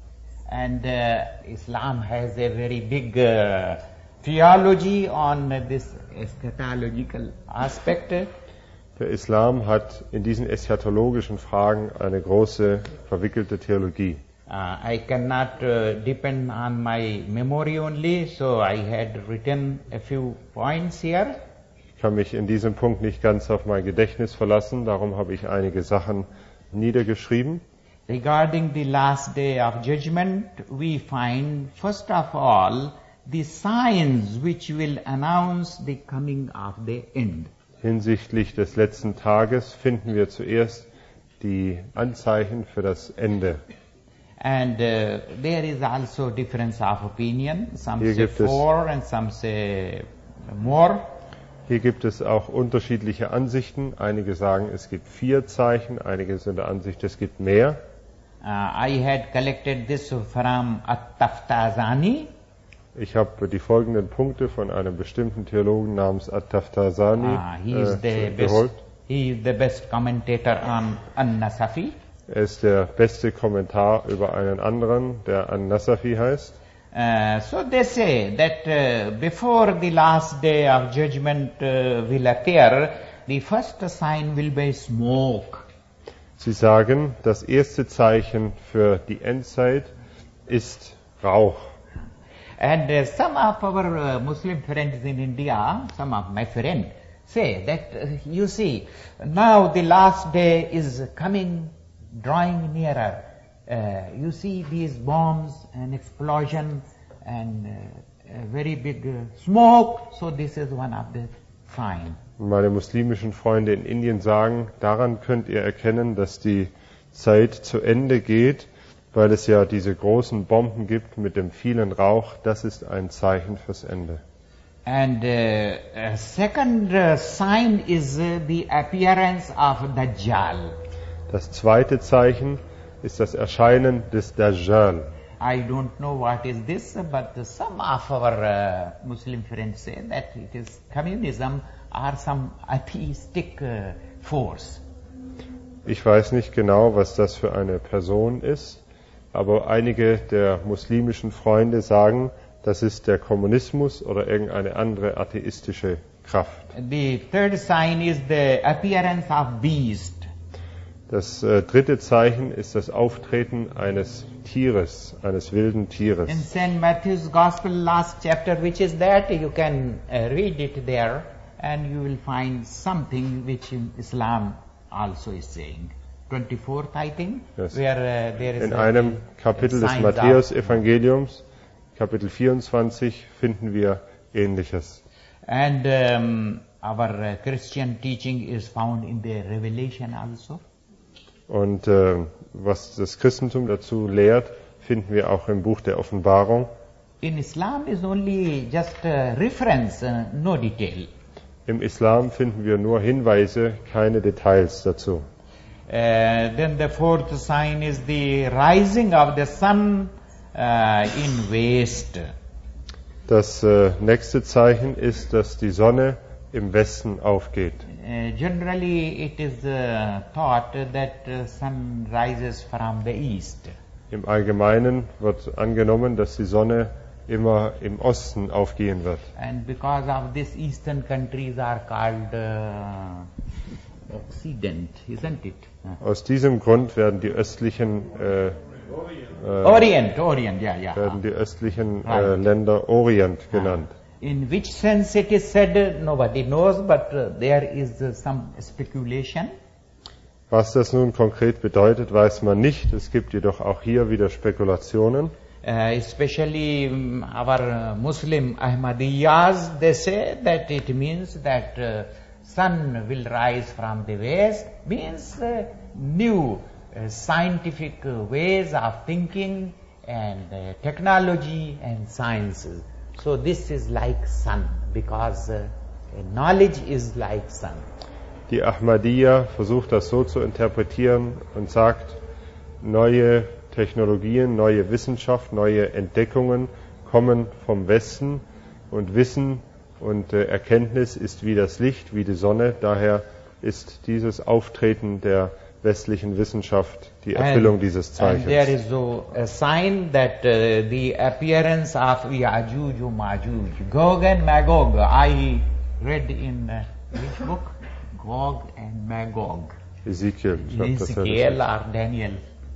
And uh, Islam has a very big uh, theology on uh, this eschatological aspect. Der Islam hat in diesen eschatologischen Fragen eine große, verwickelte Theologie. Uh, I cannot uh, depend on my memory only, so I had written a few points here. Ich kann mich in diesem Punkt nicht ganz auf mein Gedächtnis verlassen, darum habe ich einige Sachen niedergeschrieben. Regarding the last day of judgment, we find first of all the signs which will announce the coming of the end. Hinsichtlich des letzten Tages finden wir zuerst die Anzeichen für das Ende. And uh, there is also difference of opinion. Some Hier say gibt es- four and some say more. Hier gibt es auch unterschiedliche Ansichten. Einige sagen, es gibt vier Zeichen, einige sind der Ansicht, es gibt mehr. Uh, I had collected this from At-Taftazani. Ich habe die folgenden Punkte von einem bestimmten Theologen namens At-Taftazani Uh, he is the äh, best. geholt. He is the best commentator on An-Nasafi. Er ist der beste Kommentar über einen anderen, der An-Nasafi heißt. Uh, so they say that uh, before the last day of judgment uh, will appear, the first sign will be smoke. Sie sagen, das erste Zeichen für die Endzeit ist Rauch. And uh, some of our uh, Muslim friends in India, some of my friends, say that, uh, you see, now the last day is coming, drawing nearer. Uh, you see these bombs and explosion and uh, a very big uh, smoke, so this is one of the signs. Meine muslimischen Freunde in Indien sagen, daran könnt ihr erkennen, dass die Zeit zu Ende geht, weil es ja diese großen Bomben gibt mit dem vielen Rauch. Das ist ein Zeichen fürs Ende. And uh, uh, second uh, sign is uh, the appearance of Dajjal. Das zweite Zeichen ist das Erscheinen des Dajjal. I don't know what is this, but some of our uh, Muslim friends say that it is communism or some atheistic uh, force. Ich weiß nicht genau, was das für eine Person ist, aber einige der muslimischen Freunde sagen, das ist der Kommunismus oder irgendeine andere atheistische Kraft. The third sign is the appearance of beast. Das äh, dritte Zeichen ist das Auftreten eines Tieres, eines wilden Tieres. In Saint Matthew's Gospel, last chapter, which is that, you can uh, read it there, and you will find something which in Islam also is saying. twenty-fourth, I think, Yes. where uh, there is In a, einem Kapitel des signs Matthäus-Evangeliums, Kapitel vierundzwanzig, finden wir Ähnliches. And um, our uh, Christian teaching is found in the Revelation also. Und äh, was das Christentum dazu lehrt, finden wir auch im Buch der Offenbarung. In Islam is only just a reference, uh, no detail. Im Islam finden wir nur Hinweise, keine Details dazu. Uh, then the fourth sign is the rising of the sun uh, in west. Das äh, nächste Zeichen ist, dass die Sonne im Westen aufgeht. Uh, generally it is uh, thought that uh, sun rises from the east. Im Allgemeinen wird angenommen, dass die Sonne immer im Osten aufgehen wird. And because of this, eastern countries are called uh, Occident, isn't it? Uh, Aus diesem Grund werden die östlichen äh, äh, Orient, Orient, yeah, yeah. werden die östlichen äh, Right. Länder Orient genannt. In which sense it is said, uh, nobody knows, but uh, there is uh, some speculation. Was das nun konkret bedeutet, weiß man nicht. Es gibt jedoch auch hier wieder Spekulationen. Uh, especially um, our uh, Muslim Ahmadiyyas, they say that it means that uh, sun will rise from the west, means uh, new uh, scientific uh, ways of thinking and uh, technology and sciences. So this is like sun, because uh, knowledge is like sun. Die Ahmadiyya versucht das so zu interpretieren und sagt, neue Technologien, neue Wissenschaft, neue Entdeckungen kommen vom Westen und Wissen und äh, Erkenntnis ist wie das Licht, wie die Sonne. Daher ist dieses Auftreten der westlichen Wissenschaft die Erfüllung And- dieses And there Zeichens. is so a sign that uh, the appearance of Ya'juj and Ma'juj, Gog and Magog. I read in uh, which book? Gog and Magog. Ezekiel. Ich glaub, das wäre Ezekiel das. or Daniel.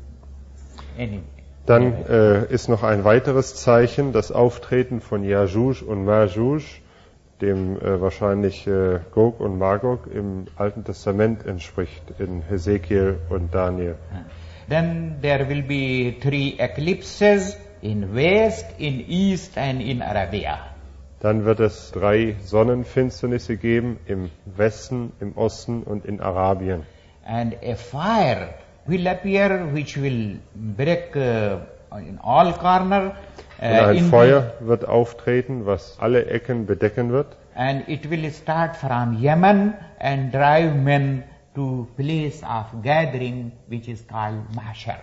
Anyway. Dann äh, ist noch ein weiteres Zeichen, das Auftreten von Yajuj und Majuj, dem äh, wahrscheinlich äh, Gog und Magog im Alten Testament entspricht, in Hesekiel und Daniel. Then there will be three eclipses in west, in east and in Arabia. Dann wird es drei Sonnenfinsternisse geben, im Westen, im Osten und in Arabien. And a fire will appear which will break uh, in all corner. Und ein in Feuer wird auftreten, was alle Ecken bedecken wird. the, and it will start from Yemen and drive men to place of gathering which is called Mahshar.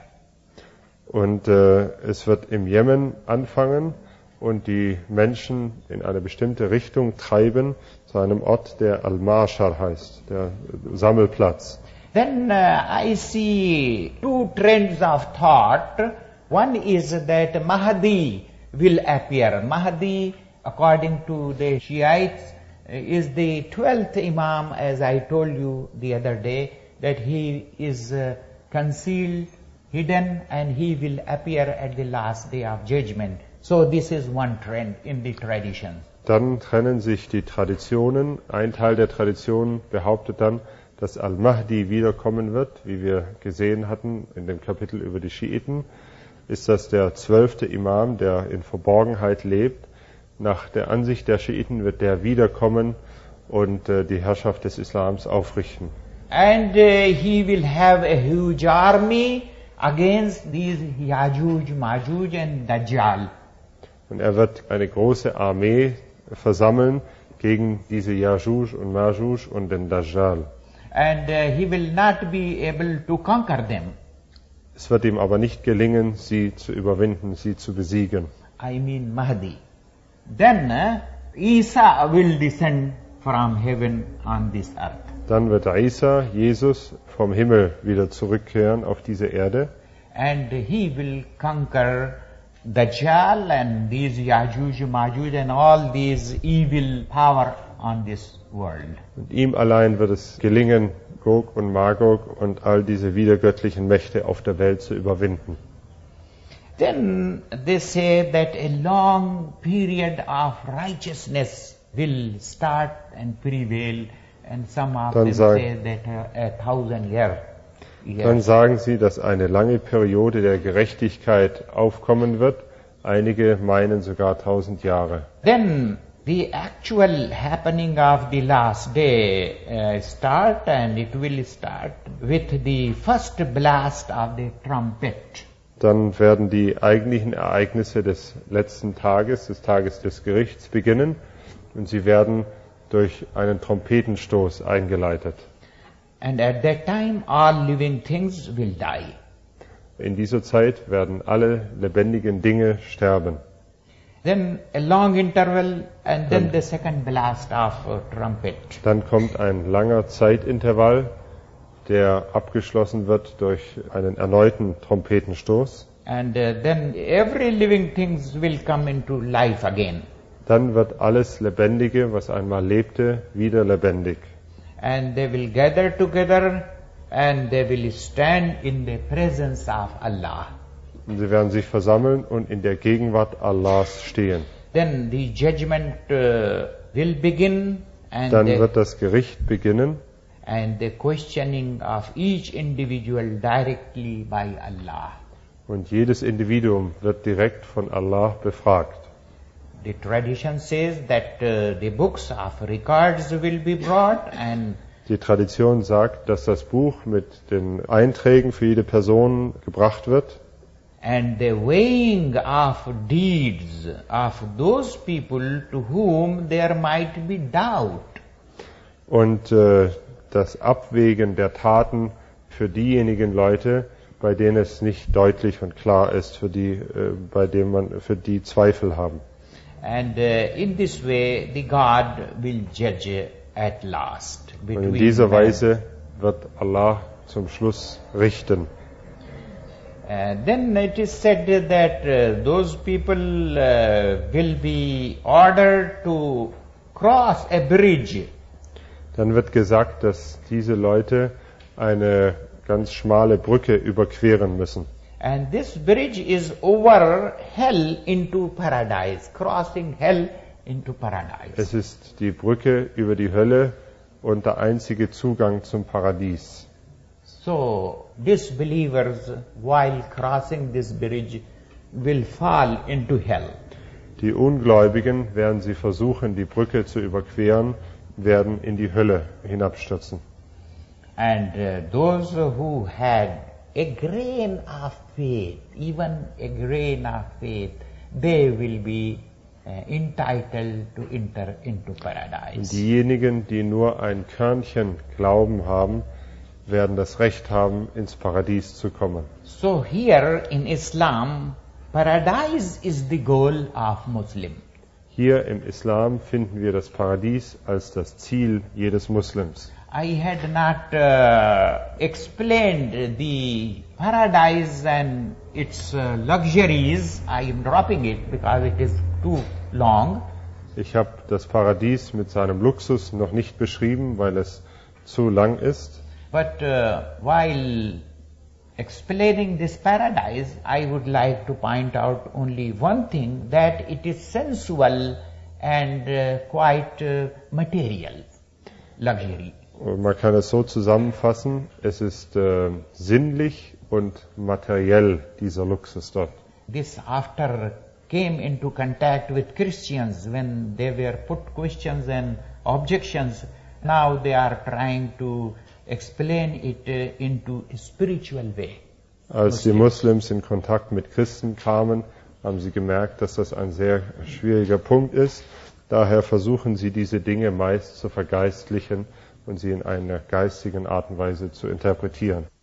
Und äh, es wird im Jemen anfangen und die Menschen in eine bestimmte Richtung treiben, zu einem Ort, der Al-Mashar heißt, der Sammelplatz. Then uh, I see two trends of thought. One is that Mahdi will appear. Mahdi, according to the Shiites, uh, is the twelfth Imam, as I told you the other day, that he is uh, concealed, hidden, and he will appear at the last day of judgment. So this is one trend in the traditions. Dann trennen sich die Traditionen. Ein Teil der Traditionen behauptet dann, dass Al-Mahdi wiederkommen wird, wie wir gesehen hatten in dem Kapitel über die Schiiten. Ist das der zwölfte Imam, der in Verborgenheit lebt. Nach der Ansicht der Schiiten wird der wiederkommen und äh, die Herrschaft des Islams aufrichten. And uh, he will have a huge army against these Yajuj, Majuj and Dajjal. Und er wird eine große Armee versammeln gegen diese Yajuj und Majuj und den Dajjal. And uh, he will not be able to conquer them. Es wird ihm aber nicht gelingen, sie zu überwinden, sie zu besiegen. I mean Mahdi. Then uh, Isa will descend from heaven on this earth. Dann wird Isa, Jesus, vom Himmel wieder zurückkehren auf diese Erde. And he will conquer Dajjal and these Yajuj, Majuj and all these evil power on this world. Und ihm allein wird es gelingen, Gog und Magog und all diese widergöttlichen Mächte auf der Welt zu überwinden. Then they say that a long period of righteousness will start and prevail, and some of Dann them sagen- say that a, a thousand year. Dann years. sagen sie, dass eine lange Periode der Gerechtigkeit aufkommen wird. Einige meinen sogar tausend Jahre. Then the actual happening of the last day uh, start, and it will start with the first blast of the trumpet. Dann werden die eigentlichen Ereignisse des letzten Tages, des Tages des Gerichts beginnen und sie werden durch einen Trompetenstoß eingeleitet. And at that time all living things will die. In dieser Zeit werden alle lebendigen Dinge sterben. Then a long interval, and then Dann- the second blast of uh, trumpet. Dann kommt ein langer Zeitintervall, der abgeschlossen wird durch einen erneuten Trompetenstoß. And uh, then every living things will come into life again. Dann wird alles Lebendige, was einmal lebte, wieder lebendig. And they will gather together, and they will stand in the presence of Allah. Und sie werden sich versammeln und in der Gegenwart Allahs stehen. Then the judgment uh, will begin, and Dann the, wird das Gericht beginnen and the questioning of each individual directly by Allah. und jedes Individuum wird direkt von Allah befragt. The tradition says that uh, the books of records will be brought, and Die Tradition sagt, dass das Buch mit den Einträgen für jede Person gebracht wird and the weighing of deeds of those people to whom there might be doubt. und äh, das Abwägen der Taten für diejenigen Leute, bei denen es nicht deutlich und klar ist, für die, äh, bei denen man, für die Zweifel haben. And uh, in this way, the God will judge at last Und between in dieser man. Weise wird Allah zum Schluss richten. Uh, then it is said that uh, those people uh, will be ordered to cross a bridge. Dann wird gesagt, dass diese Leute eine ganz schmale Brücke überqueren müssen. And this bridge is over hell into paradise, crossing hell into paradise. Es ist die Brücke über die Hölle und der einzige Zugang zum Paradies. So, disbelievers, while crossing this bridge, will fall into hell. Die Ungläubigen, während sie versuchen, die Brücke zu überqueren, werden in die Hölle hinabstürzen. And uh, those who had a grain of faith, even a grain of faith, they will be uh, entitled to enter into Und paradise. diejenigen, die nur ein Körnchen Glauben haben, werden das Recht haben, ins Paradies zu kommen. So here in Islam, paradise is the goal of Muslim. Hier im Islam finden wir das Paradies als das Ziel jedes Muslims. I had not uh, explained the paradise and its uh, luxuries. I am dropping it because it is too long. Ich habe das Paradies mit seinem Luxus noch nicht beschrieben, weil es zu lang ist. But uh, while explaining this paradise, I would like to point out only one thing, that it is sensual and uh, quite uh, material, luxury. Und man kann es so zusammenfassen, es ist äh, sinnlich und materiell, dieser Luxus dort. This after came into contact with Christians when they were put questions and objections. Now they are trying to explain it uh, into a spiritual way. Als die Muslims in Kontakt mit Christen kamen, haben sie gemerkt, dass das ein sehr schwieriger Punkt ist Daher versuchen sie diese Dinge meist zu vergeistlichen und sie in einer geistigen Art und Weise zu interpretieren.